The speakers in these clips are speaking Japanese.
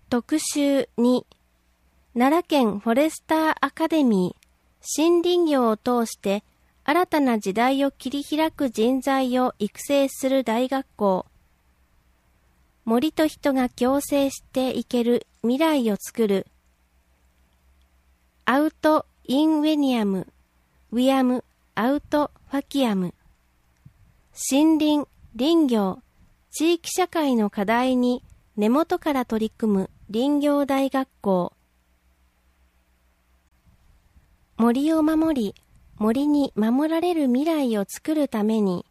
特集2、奈良県フォレスターアカデミー、森林業を通して新たな時代を切り開く人材を育成する大学校。森と人が共生していける未来を作る。アウト・イン・ウェニアム、ウィアム・アウト・ファキアム。森林、林業、地域社会の課題に根元から取り組む林業大学校。森を守り、森に守られる未来を作るために、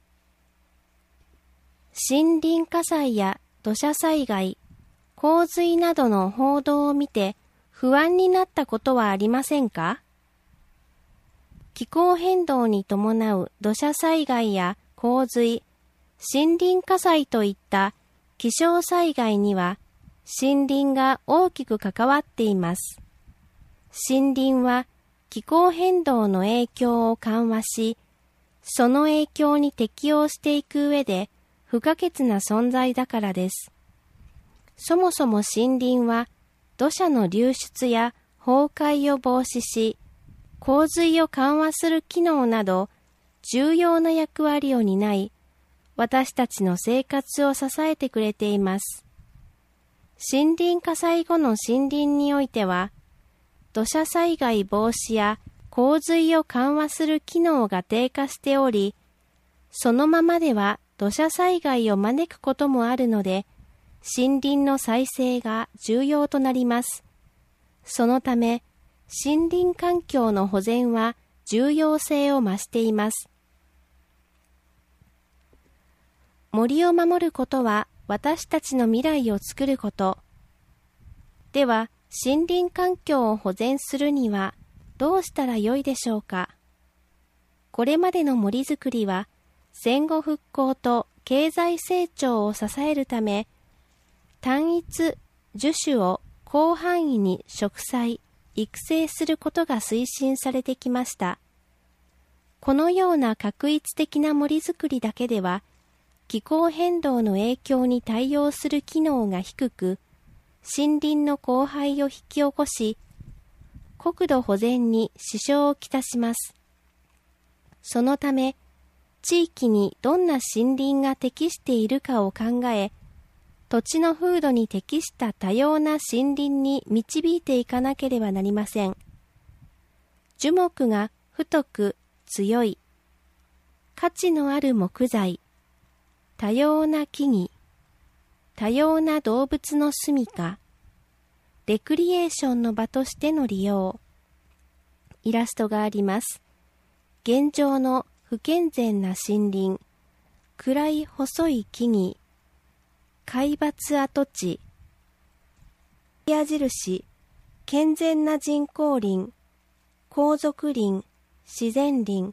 森林火災や土砂災害、洪水などの報道を見て不安になったことはありませんか？気候変動に伴う土砂災害や洪水、森林火災といった気象災害には森林が大きく関わっています。森林は気候変動の影響を緩和し、その影響に適応していく上で不可欠な存在だからです。そもそも森林は土砂の流出や崩壊を防止し、洪水を緩和する機能など重要な役割を担い、私たちの生活を支えてくれています。森林火災後の森林においては、土砂災害防止や洪水を緩和する機能が低下しており、そのままでは土砂災害を招くこともあるので、森林の再生が重要となります。そのため、森林環境の保全は重要性を増しています。森を守ることは私たちの未来を作ること。では、森林環境を保全するにはどうしたらよいでしょうか。これまでの森づくりは、戦後復興と経済成長を支えるため、単一樹種を広範囲に植栽、育成することが推進されてきました。このような画一的な森づくりだけでは、気候変動の影響に対応する機能が低く、森林の荒廃を引き起こし、国土保全に支障をきたします。そのため、地域にどんな森林が適しているかを考え、土地の風土に適した多様な森林に導いていかなければなりません。樹木が太く強い、価値のある木材、多様な木々、多様な動物の住処、レクリエーションの場としての利用。イラストがあります。現状の不健全な森林、暗い細い木々、海抜跡地、矢印、健全な人工林、皇族林、自然林。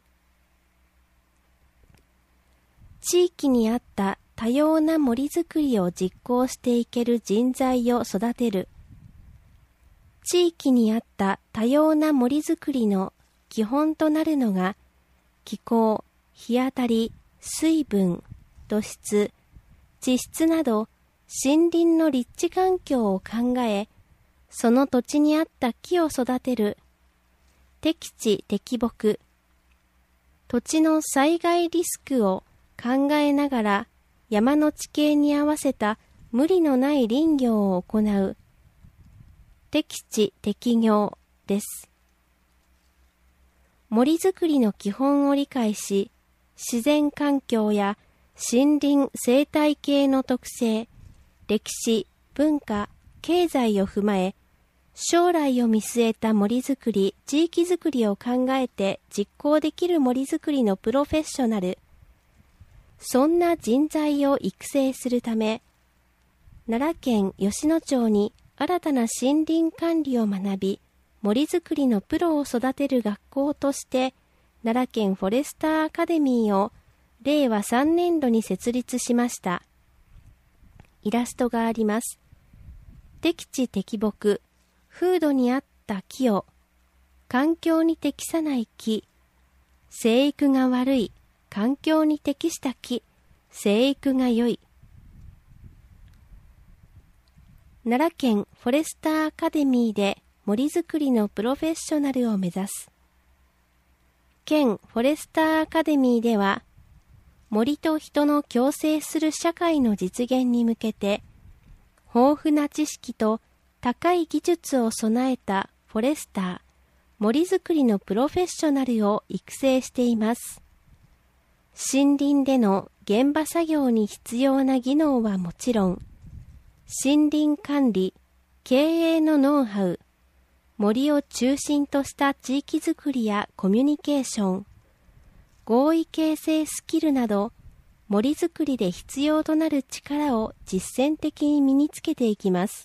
地域に合った多様な森づくりを実行していける人材を育てる。地域に合った多様な森づくりの基本となるのが、気候、日当たり、水分、土質、地質など森林の立地環境を考え、その土地に合った木を育てる。適地適木。土地の災害リスクを考えながら山の地形に合わせた無理のない林業を行う。適地適業です。森づくりの基本を理解し、自然環境や森林生態系の特性、歴史、文化、経済を踏まえ、将来を見据えた森づくり、地域づくりを考えて実行できる森づくりのプロフェッショナル。そんな人材を育成するため、奈良県吉野町に新たな森林管理を学び、森づくりのプロを育てる学校として、奈良県フォレスターアカデミーを令和3年度に設立しました。イラストがあります。適地適木、風土に合った木を、環境に適さない木、生育が悪い、環境に適した木、生育が良い。 奈良県フォレスターアカデミーで森づくりのプロフェッショナルを目指す。県フォレスターアカデミーでは、森と人の共生する社会の実現に向けて、豊富な知識と高い技術を備えたフォレスター、森づくりのプロフェッショナルを育成しています。森林での現場作業に必要な技能はもちろん、森林管理、経営のノウハウ、森を中心とした地域づくりやコミュニケーション、合意形成スキルなど、森づくりで必要となる力を実践的に身につけていきます。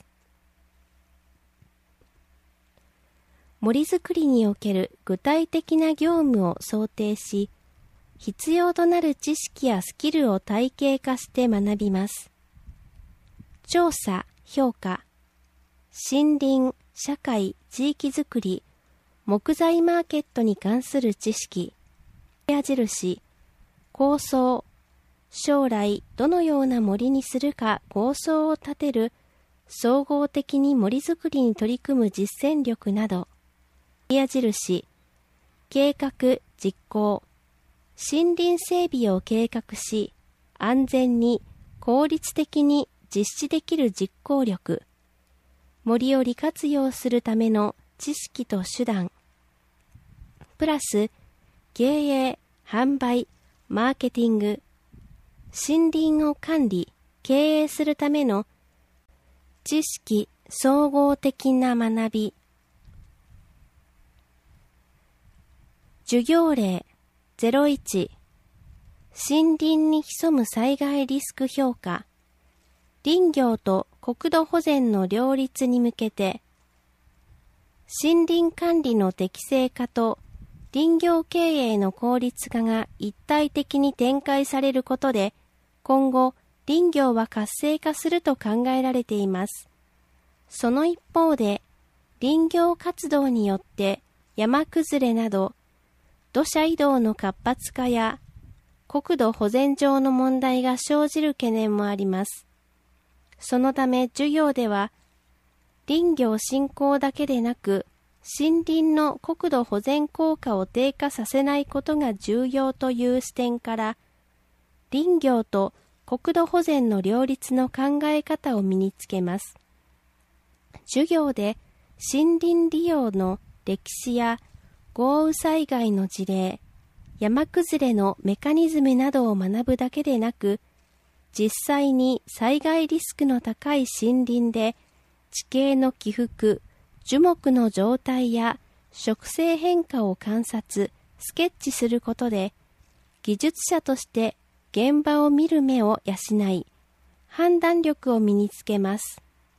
森づくりにおける具体的な業務を想定し、必要となる知識やスキルを体系化して学びます。調査、評価、森林、社会、地域づくり、木材マーケットに関する知識、矢印、構想、将来どのような森にするか構想を立てる総合的に森づくりに取り組む実践力など、矢印、計画、実行、森林整備を計画し、安全に効率的に実施できる実行力、森を利活用するための知識と手段、プラス経営、販売、マーケティング、森林を管理、経営するための知識総合的な学び。授業例01、森林に潜む災害リスク評価、林業と国土保全の両立に向けて、森林管理の適正化と林業経営の効率化が一体的に展開されることで、今後、林業は活性化すると考えられています。その一方で、林業活動によって山崩れなど、土砂移動の活発化や国土保全上の問題が生じる懸念もあります。そのため授業では、林業振興だけでなく、森林の国土保全効果を低下させないことが重要という視点から、林業と国土保全の両立の考え方を身につけます。授業で森林利用の歴史や豪雨災害の事例、山崩れのメカニズムなどを学ぶだけでなく、実際に災害リスクの高い森林で地形の起伏、樹木の状態や植生変化を観察、スケッチすることで、技術者として現場を見る目を養い、判断力を身につけます。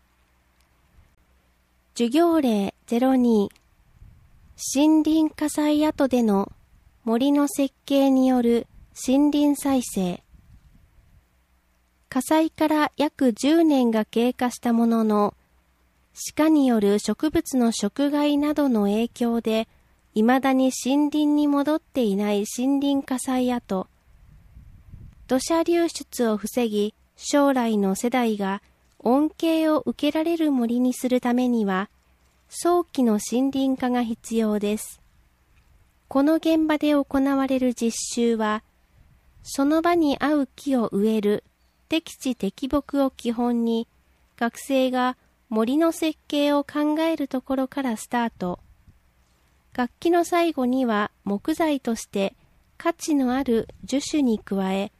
授業例02、森林火災跡での森の設計による森林再生。火災から約10年が経過したものの、鹿による植物の食害などの影響で、未だに森林に戻っていない森林火災跡。土砂流出を防ぎ、将来の世代が恩恵を受けられる森にするためには、早期の森林化が必要です。この現場で行われる実習は、その場に合う木を植える適地適木を基本に、学生が森の設計を考えるところからスタート。学期の最後には木材として価値のある樹種に加え、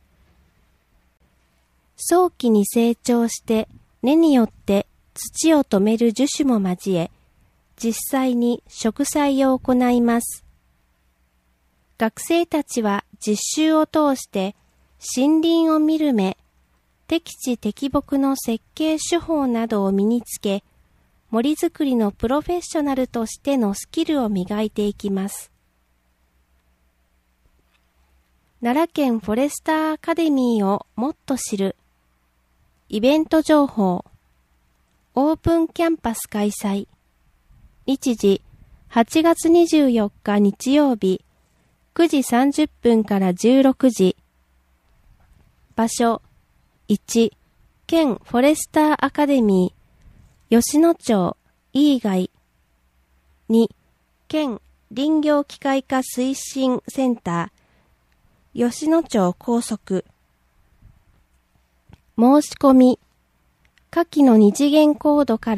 早期に成長して根によって土を止める樹種も交え、実際に植栽を行います。学生たちは実習を通して森林を見る目、適地適木の設計手法などを身につけ、森づくりのプロフェッショナルとしてのスキルを磨いていきます。奈良県フォレスターアカデミーをもっと知る。イベント情報。オープンキャンパス開催。日時、8月24日日曜日、9時30分から16時。場所、1、県フォレスターアカデミー、 吉野町以外。2、県林業機械化推進センター、吉野町高速。申し込み、下記の2次元コードから、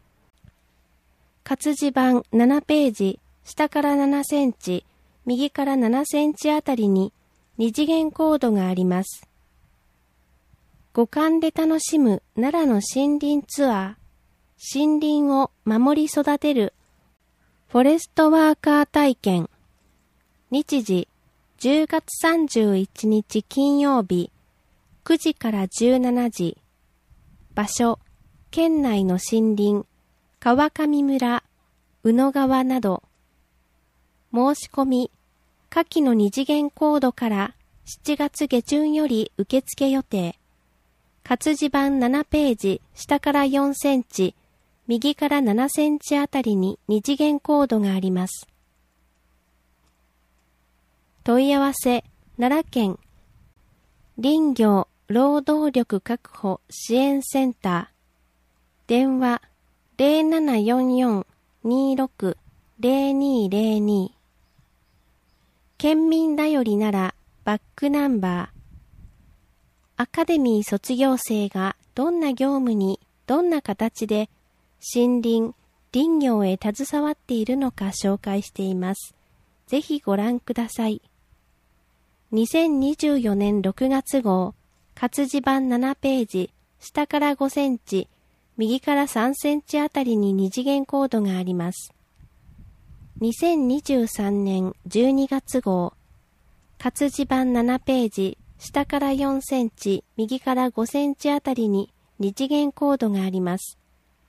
活字版7ページ、下から7センチ、右から7センチあたりに2次元コードがあります。五感で楽しむ奈良の森林ツアー、森林を守り育てるフォレストワーカー体験。日時、10月31日金曜日、9時から17時。場所、県内の森林、川上村、宇野川など。申し込み、下記の2次元コードから7月下旬より受付予定。活字版7ページ、下から4センチ、右から7センチあたりに2次元コードがあります。問い合わせ、奈良県林業労働力確保支援センター。電話 0744-26-0202。県民だよりならバックナンバー。アカデミー卒業生がどんな業務にどんな形で森林、林業へ携わっているのか紹介しています。ぜひご覧ください。2024年6月号、活字版7ページ、下から5センチ、右から3センチあたりに2次元コードがあります。2023年12月号、活字版7ページ、下から4センチ、右から5センチあたりに2次元コードがあります。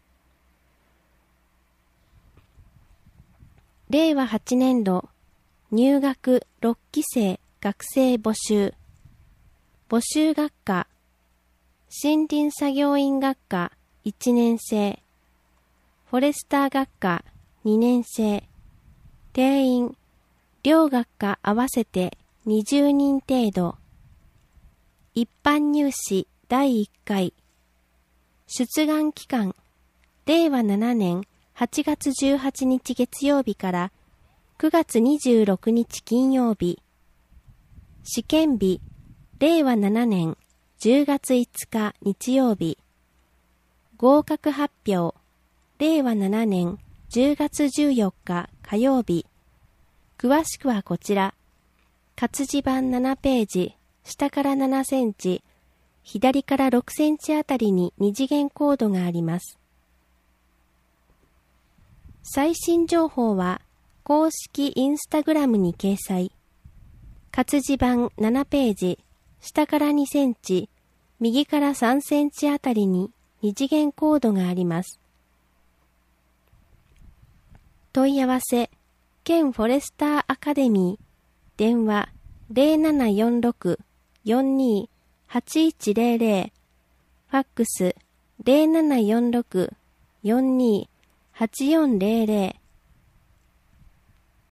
令和8年度、入学6期生学生募集。募集学科、森林作業員学科1年生、フォレスター学科2年生、定員、両学科合わせて20人程度。一般入試第1回。出願期間、令和7年8月18日月曜日から9月26日金曜日。試験日、令和7年10月5日日曜日。合格発表、令和7年10月14日火曜日。詳しくはこちら。活字版7ページ、下から7センチ、左から6センチあたりに2次元コードがあります。最新情報は公式インスタグラムに掲載。活字版7ページ、下から2センチ、右から3センチあたりに2次元コードがあります。問い合わせ、県フォレスターアカデミー、電話 0746-42-8100、ファックス 0746-42-8400、